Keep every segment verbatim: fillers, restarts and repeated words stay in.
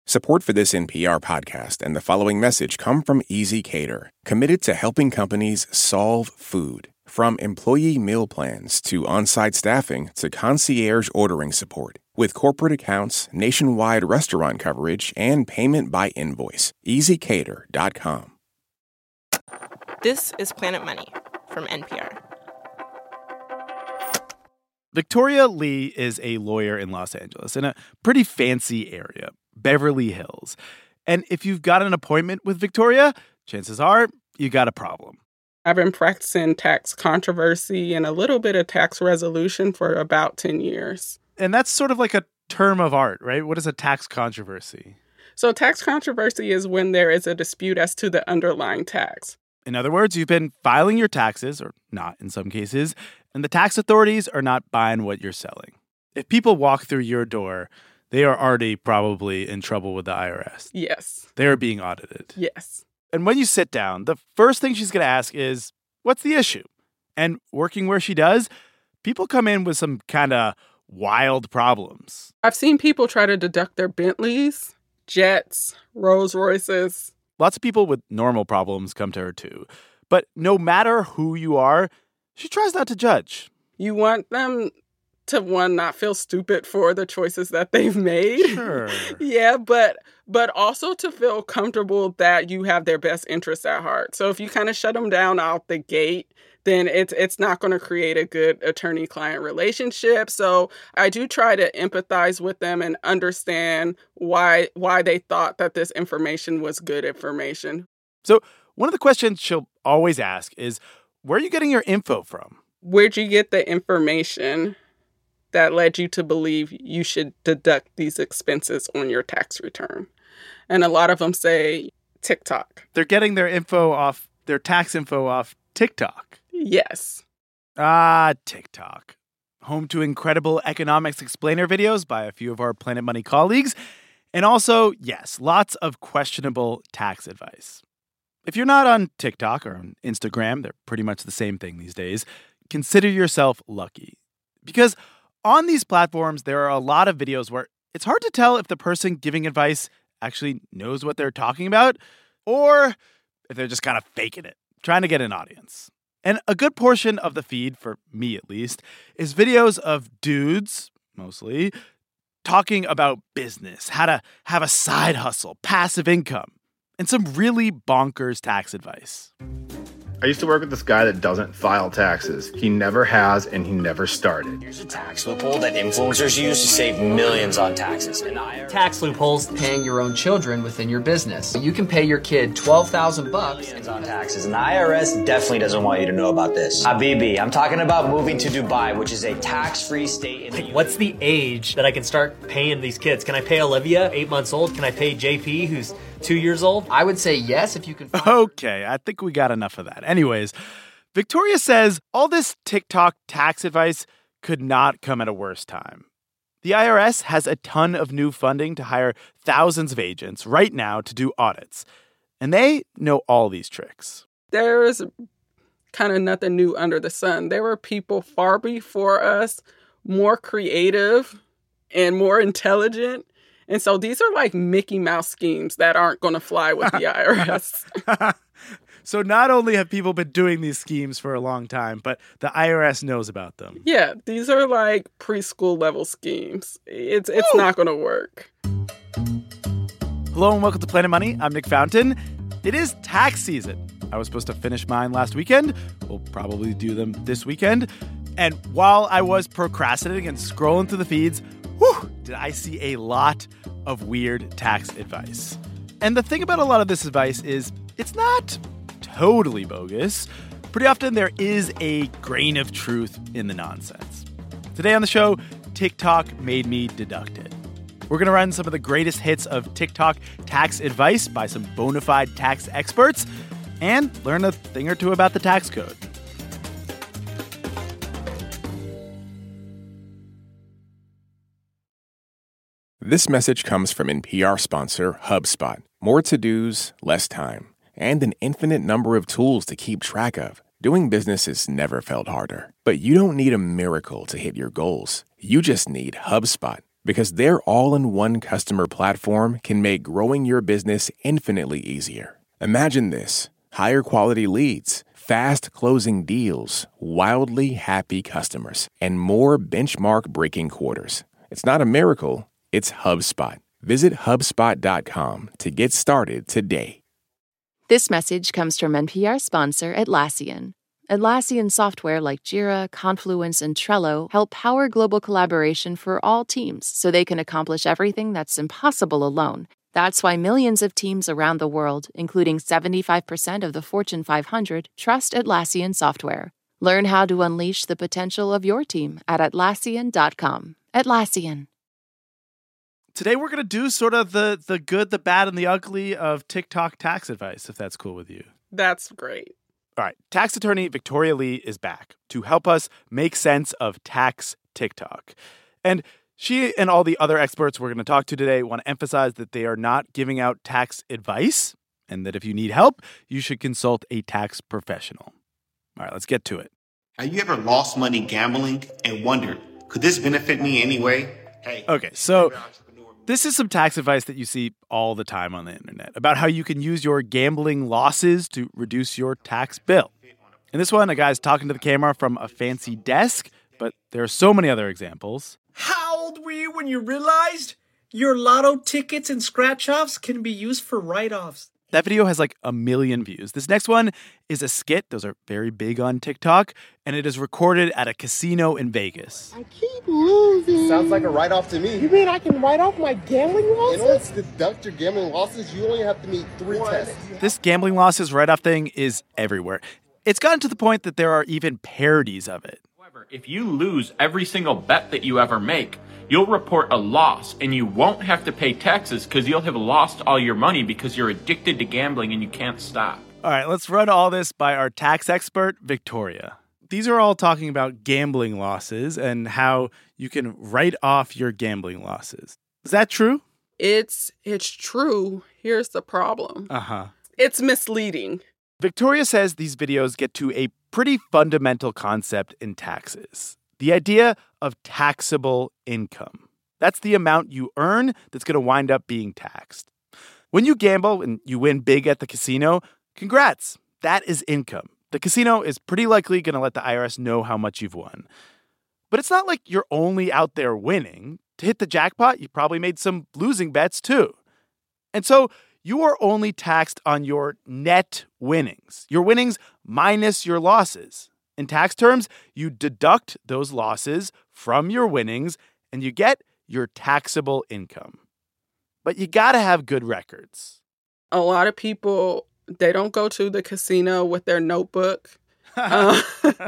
Support for this N P R podcast and the following message come from ezCater, committed to helping companies solve food. From employee meal plans to on-site staffing to concierge ordering support. With corporate accounts, nationwide restaurant coverage, and payment by invoice. easy cater dot com. This is Planet Money from N P R. Victoria Lee is a lawyer in Los Angeles in a pretty fancy area, Beverly Hills. And if you've got an appointment with Victoria, chances are you got a problem. I've been practicing tax controversy and a little bit of tax resolution for about ten years. And that's sort of like a term of art, right? What is a tax controversy? So tax controversy is when there is a dispute as to the underlying tax. In other words, you've been filing your taxes, or not in some cases, and the tax authorities are not buying what you're selling. If people walk through your door, they are already probably in trouble with the I R S. Yes. They are being audited. Yes. And when you sit down, the first thing she's going to ask is, what's the issue? And working where she does, people come in with some kind of wild problems. I've seen people try to deduct their Bentleys, jets, Rolls Royces. Lots of people with normal problems come to her too. But no matter who you are, she tries not to judge. You want them to, one, not feel stupid for the choices that they've made. Sure. yeah, but but also to feel comfortable that you have their best interests at heart. So if you kind of shut them down out the gate, then it's it's not going to create a good attorney-client relationship. So I do try to empathize with them and understand why why they thought that this information was good information. So one of the questions she'll always ask is, where are you getting your info from? Where'd you get the information that led you to believe you should deduct these expenses on your tax return? And a lot of them say TikTok. They're getting their info off, their tax info off TikTok. Yes. Ah, TikTok. Home to incredible economics explainer videos by a few of our Planet Money colleagues. And also, yes, lots of questionable tax advice. If you're not on TikTok or on Instagram, they're pretty much the same thing these days, consider yourself lucky. Because on these platforms, there are a lot of videos where it's hard to tell if the person giving advice actually knows what they're talking about or if they're just kind of faking it, trying to get an audience. And a good portion of the feed, for me at least, is videos of dudes, mostly, talking about business, how to have a side hustle, passive income, and some really bonkers tax advice. I used to work with this guy that doesn't file taxes. He never has, and he never started. Here's a tax loophole that influencers use to save millions on taxes. And I tax loopholes, paying your own children within your business. You can pay your kid twelve thousand bucks on taxes, and the I R S definitely doesn't want you to know about this. Habibi, I'm talking about moving to Dubai, which is a tax-free state in the U A E. What's the age that I can start paying these kids? Can I pay Olivia, eight months old? Can I pay J P, who's two years old? I would say yes if you can find Okay, I think we got enough of that. Anyways, Victoria says all this TikTok tax advice could not come at a worse time. The I R S has a ton of new funding to hire thousands of agents right now to do audits. And they know all these tricks. There's kind of nothing new under the sun. There were people far before us, more creative and more intelligent. And so these are like Mickey Mouse schemes that aren't going to fly with the I R S. So not only have people been doing these schemes for a long time, but the I R S knows about them. Yeah, these are like preschool level schemes. It's it's Ooh. not going to work. Hello and welcome to Planet Money. I'm Nick Fountain. It is tax season. I was supposed to finish mine last weekend. We'll probably do them this weekend. And while I was procrastinating and scrolling through the feeds, whew, did I see a lot of weird tax advice. And the thing about a lot of this advice is it's not totally bogus. Pretty often there is a grain of truth in the nonsense. Today on the show, TikTok made me deduct it. We're going to run some of the greatest hits of TikTok tax advice by some bona fide tax experts and learn a thing or two about the tax code. This message comes from N P R sponsor HubSpot. More to-dos, less time, and an infinite number of tools to keep track of. Doing business has never felt harder. But you don't need a miracle to hit your goals. You just need HubSpot. because their all-in-one customer platform can make growing your business infinitely easier. Imagine this: higher quality leads, fast closing deals, wildly happy customers, and more benchmark-breaking quarters. It's not a miracle, it's HubSpot. Visit HubSpot dot com to get started today. This message comes from N P R sponsor Atlassian. Atlassian software like Jira, Confluence, and Trello help power global collaboration for all teams so they can accomplish everything that's impossible alone. That's why millions of teams around the world, including seventy-five percent of the Fortune five hundred, trust Atlassian software. Learn how to unleash the potential of your team at Atlassian dot com. Atlassian. Today we're going to do sort of the the good, the bad, and the ugly of TikTok tax advice, if that's cool with you. That's great. All right. Tax attorney Victoria Lee is back to help us make sense of tax TikTok. And she and all the other experts we're going to talk to today want to emphasize that they are not giving out tax advice, and that if you need help, you should consult a tax professional. All right, let's get to it. Have you ever lost money gambling and wondered, could this benefit me anyway? Hey. Okay, so this is some tax advice that you see all the time on the internet about how you can use your gambling losses to reduce your tax bill. In this one, a guy's talking to the camera from a fancy desk, but there are so many other examples. How old were you when you realized your lotto tickets and scratch-offs can be used for write-offs? That video has like a million views. This next one is a skit. Those are very big on TikTok. And it is recorded at a casino in Vegas. I keep losing. Sounds like a write-off to me. You mean I can write off my gambling losses? In order to deduct your gambling losses, you only have to meet three tests. This gambling losses write-off thing is everywhere. It's gotten to the point that there are even parodies of it. However, if you lose every single bet that you ever make, you'll report a loss, and you won't have to pay taxes because you'll have lost all your money because you're addicted to gambling and you can't stop. All right, let's run all this by our tax expert, Victoria. These are all talking about gambling losses and how you can write off your gambling losses. Is that true? It's it's true. Here's the problem. Uh-huh. It's misleading. Victoria says these videos get to a pretty fundamental concept in taxes. The idea of taxable income. That's the amount you earn that's going to wind up being taxed. When you gamble and you win big at the casino, congrats. That is income. The casino is pretty likely going to let the I R S know how much you've won. But it's not like you're only out there winning. To hit the jackpot, you probably made some losing bets too. And so you are only taxed on your net winnings, your winnings minus your losses. In tax terms, you deduct those losses from your winnings and you get your taxable income. But you got to have good records. A lot of people, they don't go to the casino with their notebook. uh,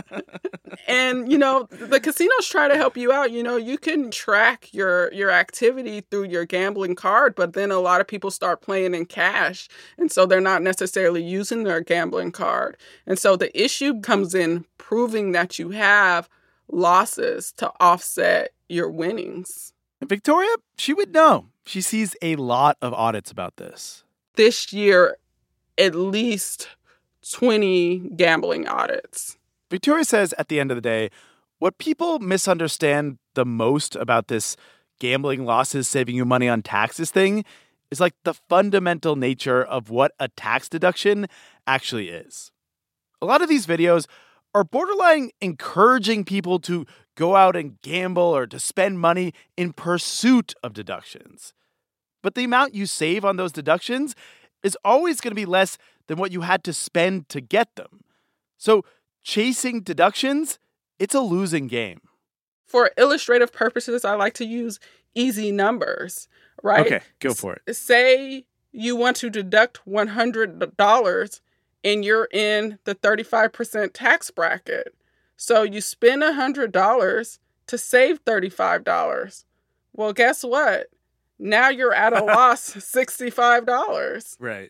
and, you know, the casinos try to help you out. You know, you can track your your activity through your gambling card, but then a lot of people start playing in cash. And so they're not necessarily using their gambling card. And so the issue comes in proving that you have losses to offset your winnings. And Victoria, she would know. She sees a lot of audits about this. This year, at least twenty gambling audits. Victoria says at the end of the day, what people misunderstand the most about this gambling losses saving you money on taxes thing is like the fundamental nature of what a tax deduction actually is. A lot of these videos are borderline encouraging people to go out and gamble or to spend money in pursuit of deductions. But the amount you save on those deductions is always going to be less than what you had to spend to get them. So chasing deductions, it's a losing game. For illustrative purposes, I like to use easy numbers, right? Okay, go for it. S- say you want to deduct one hundred dollars and you're in the thirty-five percent tax bracket. So you spend one hundred dollars to save thirty-five dollars. Well, guess what? Now you're at a loss sixty-five dollars. Right.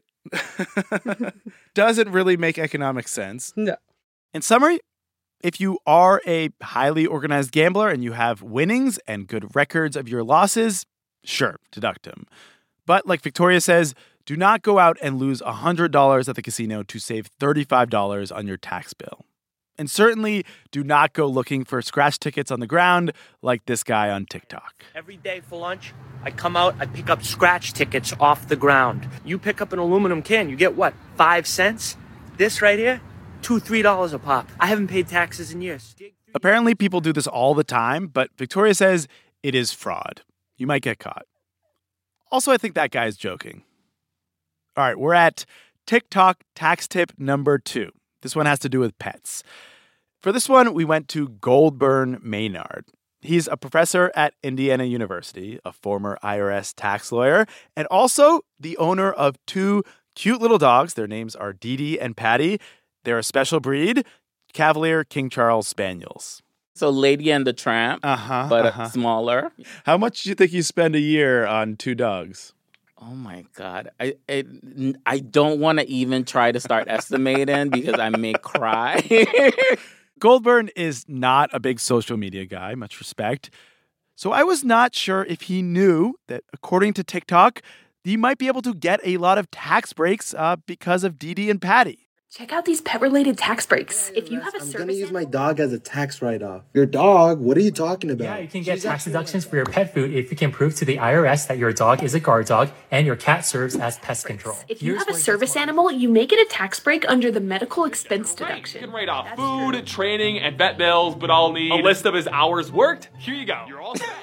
Doesn't really make economic sense. No. In summary, if you are a highly organized gambler and you have winnings and good records of your losses, sure, deduct them. But like Victoria says, do not go out and lose one hundred dollars at the casino to save thirty-five dollars on your tax bill. And certainly do not go looking for scratch tickets on the ground like this guy on TikTok. Every day for lunch, I come out, I pick up scratch tickets off the ground. You pick up an aluminum can, you get what, five cents? This right here, two, three dollars a pop. I haven't paid taxes in years. Apparently people do this all the time, but Victoria says it is fraud. You might get caught. Also, I think that guy is joking. All right, we're at TikTok tax tip number two. This one has to do with pets. For this one, we went to Goldburn Maynard. He's a professor at Indiana University, a former I R S tax lawyer, and also the owner of two cute little dogs. Their names are Dee Dee and Patty. They're a special breed, Cavalier King Charles Spaniels. So Lady and the Tramp, uh-huh, but uh-huh. smaller. How much do you think you spend a year on two dogs? Oh, my God. I I, I don't want to even try to start estimating because I may cry. Goldburn is not a big social media guy, much respect. So I was not sure if he knew that, according to TikTok, you might be able to get a lot of tax breaks uh, because of Dee Dee and Patty. Check out these pet-related tax breaks. If you have a I'm service... going to use my dog as a tax write-off. Your dog? What are you talking about? Yeah, you can get tax deductions for your pet food if you can prove to the I R S that your dog is a guard dog and your cat serves as pest control. If you have a service animal, you may get a tax break under the medical expense deduction. You can write off food, true. training, and vet bills, but I'll need a list of his hours worked. Here you go. You're all set.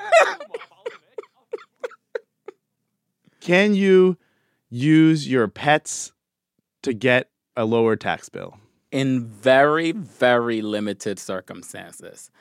Can you use your pets to get a lower tax bill? In very, very limited circumstances.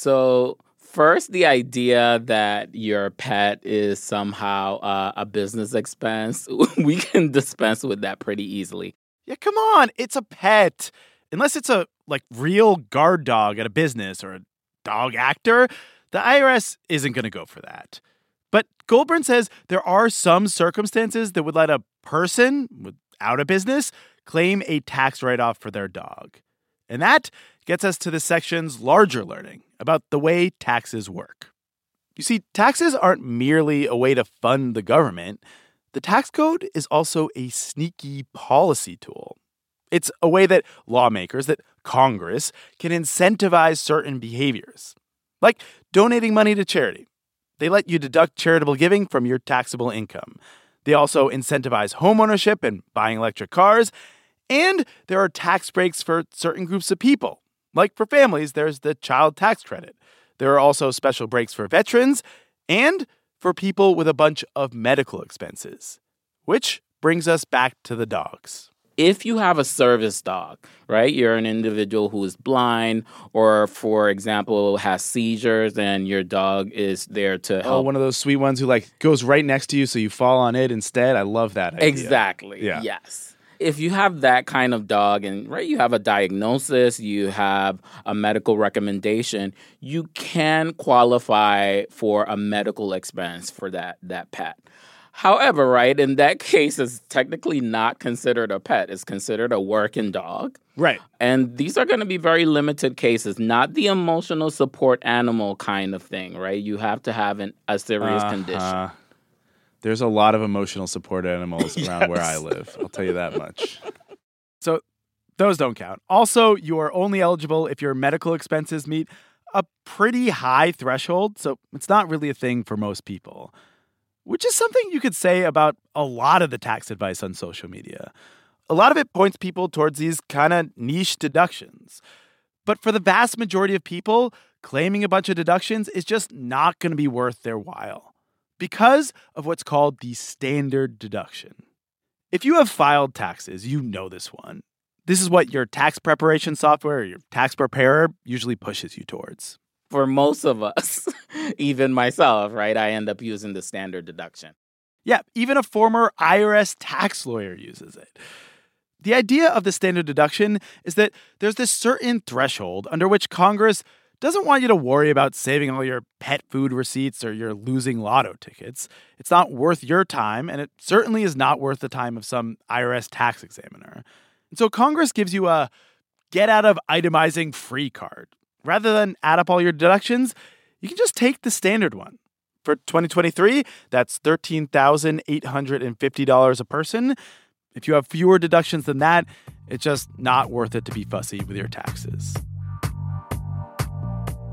So first, the idea that your pet is somehow uh, a business expense, we can dispense with that pretty easily. Yeah, come on. It's a pet. Unless it's a like real guard dog at a business or a dog actor, the I R S isn't going to go for that. But Goldburn says there are some circumstances that would let a person without a business claim a tax write-off for their dog. And that gets us to this section's larger learning about the way taxes work. You see, taxes aren't merely a way to fund the government. The tax code is also a sneaky policy tool. It's a way that lawmakers, that Congress, can incentivize certain behaviors, like donating money to charity. They let you deduct charitable giving from your taxable income. They also incentivize homeownership and buying electric cars. And there are tax breaks for certain groups of people. Like for families, there's the child tax credit. There are also special breaks for veterans and for people with a bunch of medical expenses. Which brings us back to the dogs. If you have a service dog, right, you're an individual who is blind or, for example, has seizures and your dog is there to help. Oh, one of those sweet ones who like goes right next to you so you fall on it instead. I love that idea. Exactly. Yeah. Yes. If you have that kind of dog and, right, you have a diagnosis, you have a medical recommendation, you can qualify for a medical expense for that, that pet. However, right, in that case, it's technically not considered a pet. It's considered a working dog. Right. And these are going to be very limited cases, not the emotional support animal kind of thing, right? You have to have an, a serious uh-huh. condition. There's a lot of emotional support animals around yes. where I live. I'll tell you that much. So those don't count. Also, you are only eligible if your medical expenses meet a pretty high threshold, so it's not really a thing for most people. Which is something you could say about a lot of the tax advice on social media. A lot of it points people towards these kind of niche deductions. But for the vast majority of people, claiming a bunch of deductions is just not going to be worth their while because of what's called the standard deduction. If you have filed taxes, you know this one. This is what your tax preparation software or your tax preparer usually pushes you towards. For most of us, even myself, right, I end up using the standard deduction. Yeah, even a former I R S tax lawyer uses it. The idea of the standard deduction is that there's this certain threshold under which Congress doesn't want you to worry about saving all your pet food receipts or your losing lotto tickets. It's not worth your time, and it certainly is not worth the time of some I R S tax examiner. And so Congress gives you a get-out-of-itemizing free card. Rather than add up all your deductions, you can just take the standard one. For twenty twenty-three, that's thirteen thousand eight hundred fifty dollars a person. If you have fewer deductions than that, it's just not worth it to be fussy with your taxes.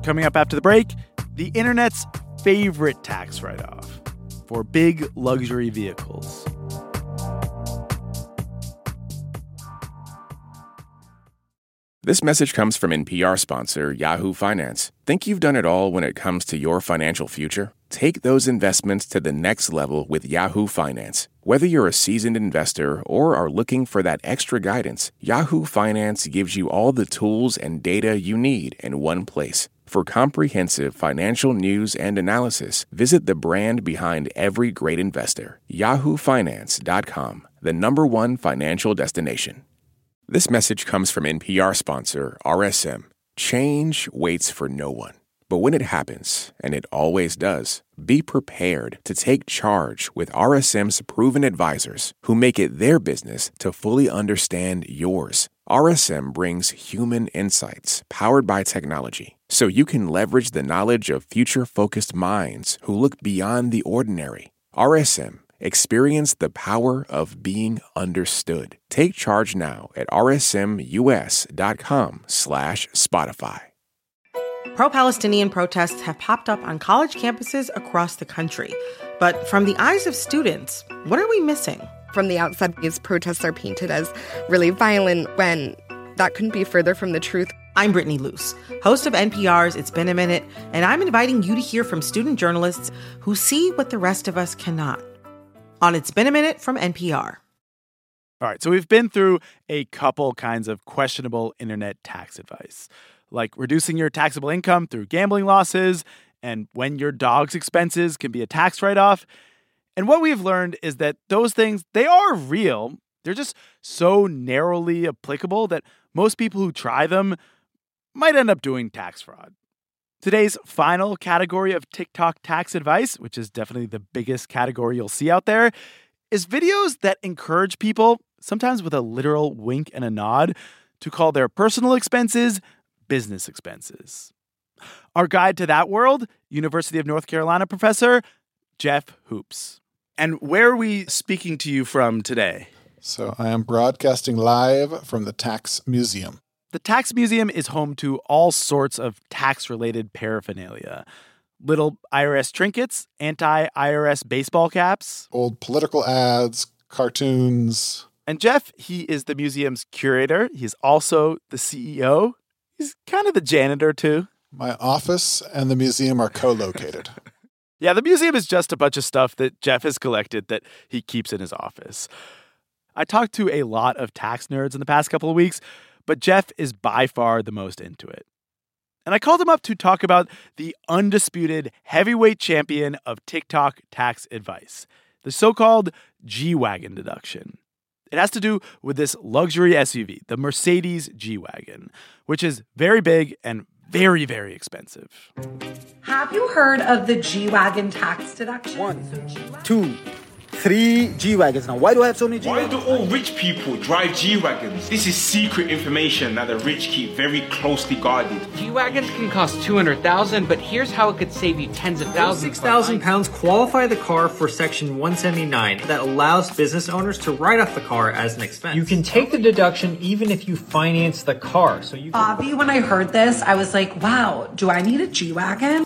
Coming up after the break, the internet's favorite tax write-off for big luxury vehicles. This message comes from N P R sponsor Yahoo Finance. Think you've done it all when it comes to your financial future? Take those investments to the next level with Yahoo Finance. Whether you're a seasoned investor or are looking for that extra guidance, Yahoo Finance gives you all the tools and data you need in one place. For comprehensive financial news and analysis, visit the brand behind every great investor, yahoo finance dot com, the number one financial destination. This message comes from N P R sponsor R S M. Change waits for no one. But when it happens, and it always does, be prepared to take charge with R S M's proven advisors who make it their business to fully understand yours. R S M brings human insights powered by technology, so you can leverage the knowledge of future-focused minds who look beyond the ordinary. R S M. Experience the power of being understood. Take charge now at rsmus.com slash Spotify. Pro-Palestinian protests have popped up on college campuses across the country. But from the eyes of students, what are we missing? From the outside, these protests are painted as really violent when that couldn't be further from the truth. I'm Brittany Luce, host of N P R's It's Been a Minute, and I'm inviting you to hear from student journalists who see what the rest of us cannot. On It's Been a Minute from N P R. All right, so we've been through a couple kinds of questionable internet tax advice, like reducing your taxable income through gambling losses and when your dog's expenses can be a tax write-off. And what we've learned is that those things, they are real. They're just so narrowly applicable that most people who try them might end up doing tax fraud. Today's final category of TikTok tax advice, which is definitely the biggest category you'll see out there, is videos that encourage people, sometimes with a literal wink and a nod, to call their personal expenses business expenses. Our guide to that world, University of North Carolina professor Jeff Hoops. And where are we speaking to you from today? So I am broadcasting live from the Tax Museum. The Tax Museum is home to all sorts of tax-related paraphernalia. Little I R S trinkets, anti-I R S baseball caps. Old political ads, cartoons. And Jeff, he is the museum's curator. He's also the C E O. He's kind of the janitor, too. My office and the museum are co-located. Yeah, the museum is just a bunch of stuff that Jeff has collected that he keeps in his office. I talked to a lot of tax nerds in the past couple of weeks, but Jeff is by far the most into it. And I called him up to talk about the undisputed heavyweight champion of TikTok tax advice, the so-called G-Wagon deduction. It has to do with this luxury S U V, the Mercedes G-Wagon, which is very big and very, very expensive. Have you heard of the G-Wagon tax deduction? One, two, three G-Wagons. Now, why do I have so many G-Wagons? Why do all rich people drive G-Wagons? This is secret information that the rich keep very closely guarded. G-Wagons can cost two hundred thousand dollars, but here's how it could save you tens of thousands. six thousand pounds qualify the car for Section one seventy-nine that allows business owners to write off the car as an expense. You can take the deduction even if you finance the car. So you. Can- Bobby, when I heard this, I was like, wow, do I need a G-Wagon?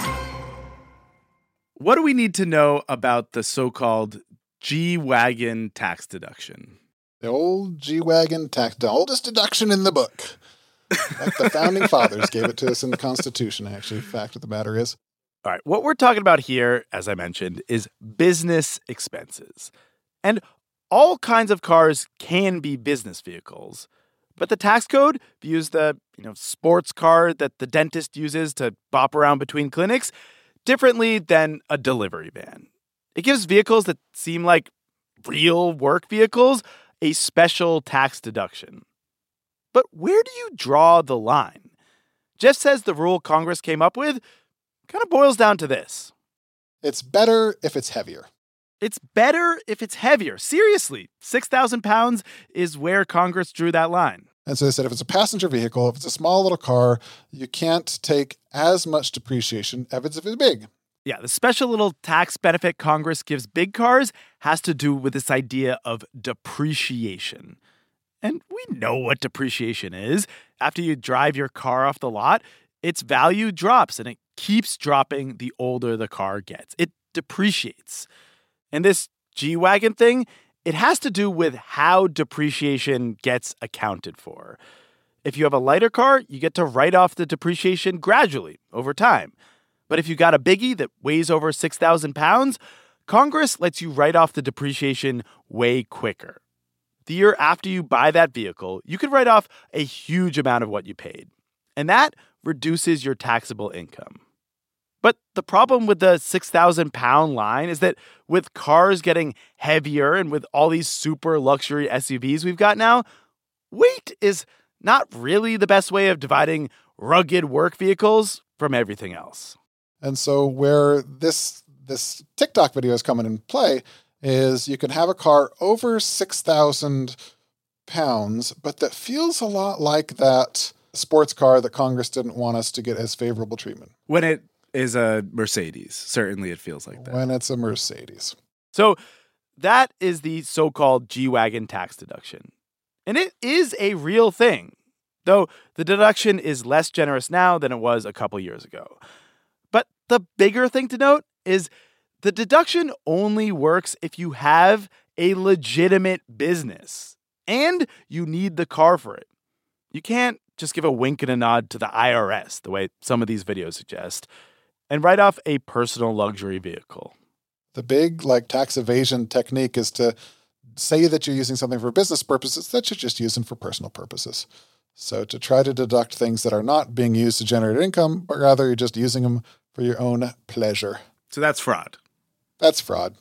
What do we need to know about the so-called G-Wagon tax deduction? The old G-Wagon tax, the oldest deduction in the book. Like the founding fathers gave it to us in the Constitution, actually. Fact of the matter is. All right, what we're talking about here, as I mentioned, is business expenses. And all kinds of cars can be business vehicles. But the tax code views the, you know, sports car that the dentist uses to bop around between clinics differently than a delivery van. It gives vehicles that seem like real work vehicles a special tax deduction. But where do you draw the line? Jeff says the rule Congress came up with kind of boils down to this. It's better if it's heavier. It's better if it's heavier. Seriously, six thousand pounds is where Congress drew that line. And so they said if it's a passenger vehicle, if it's a small little car, you can't take as much depreciation as if it's big. Yeah, the special little tax benefit Congress gives big cars has to do with this idea of depreciation. And we know what depreciation is. After you drive your car off the lot, its value drops, and it keeps dropping the older the car gets. It depreciates. And this G-Wagon thing, it has to do with how depreciation gets accounted for. If you have a lighter car, you get to write off the depreciation gradually over time. But if you got a biggie that weighs over six thousand pounds, Congress lets you write off the depreciation way quicker. The year after you buy that vehicle, you could write off a huge amount of what you paid. And that reduces your taxable income. But the problem with the six thousand pound line is that with cars getting heavier and with all these super luxury S U Vs we've got now, weight is not really the best way of dividing rugged work vehicles from everything else. And so where this this TikTok video is coming in play is you can have a car over six thousand pounds, but that feels a lot like that sports car that Congress didn't want us to get as favorable treatment. When it is a Mercedes, certainly it feels like that. When it's a Mercedes. So that is the so-called G-Wagon tax deduction. And it is a real thing, though the deduction is less generous now than it was a couple years ago. But the bigger thing to note is the deduction only works if you have a legitimate business and you need the car for it. You can't just give a wink and a nod to the I R S, the way some of these videos suggest, and write off a personal luxury vehicle. The big like tax evasion technique is to say that you're using something for business purposes that you're just using for personal purposes. So to try to deduct things that are not being used to generate income, but rather you're just using them for your own pleasure. So that's fraud. That's fraud.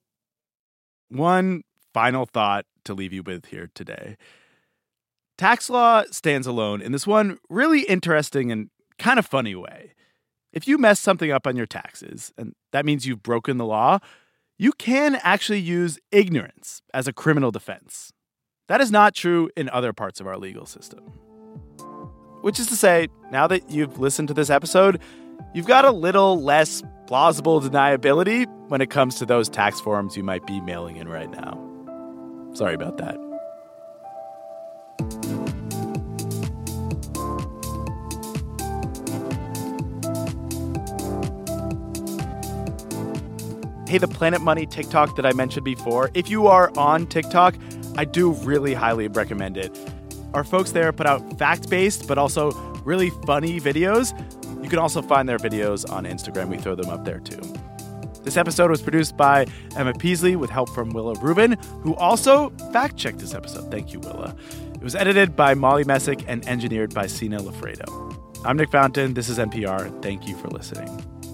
One final thought to leave you with here today. Tax law stands alone in this one really interesting and kind of funny way. If you mess something up on your taxes, and that means you've broken the law, you can actually use ignorance as a criminal defense. That is not true in other parts of our legal system. Which is to say, now that you've listened to this episode, you've got a little less plausible deniability when it comes to those tax forms you might be mailing in right now. Sorry about that. Hey, the Planet Money TikTok that I mentioned before, if you are on TikTok, I do really highly recommend it. Our folks there put out fact-based, but also really funny videos. You can also find their videos on Instagram. We throw them up there, too. This episode was produced by Emma Peasley with help from Willa Rubin, who also fact-checked this episode. Thank you, Willa. It was edited by Molly Messick and engineered by Sina Lafredo. I'm Nick Fountain. This is N P R. Thank you for listening.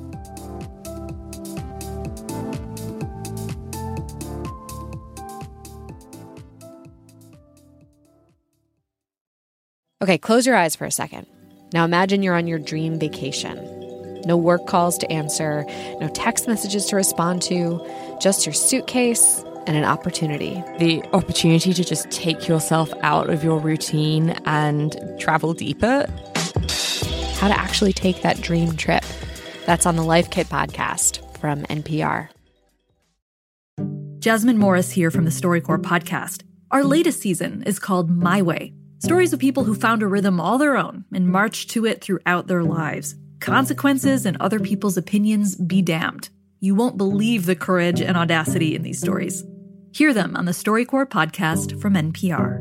Okay, close your eyes for a second. Now imagine you're on your dream vacation. No work calls to answer, no text messages to respond to, just your suitcase and an opportunity. The opportunity to just take yourself out of your routine and travel deeper. How to actually take that dream trip. That's on the Life Kit podcast from N P R. Jasmine Morris here from the StoryCorps podcast. Our latest season is called My Way. Stories of people who found a rhythm all their own and marched to it throughout their lives. Consequences and other people's opinions be damned. You won't believe the courage and audacity in these stories. Hear them on the StoryCorps podcast from N P R.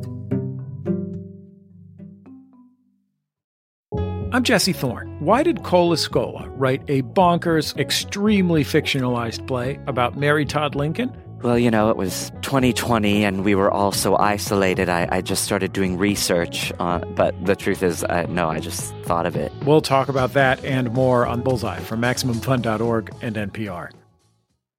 I'm Jesse Thorne. Why did Cole Escola write a bonkers, extremely fictionalized play about Mary Todd Lincoln? Well, you know, it was twenty twenty and we were all so isolated, I, I just started doing research. Uh, but the truth is, I, no, I just thought of it. We'll talk about that and more on Bullseye from Maximum Fun dot org and N P R.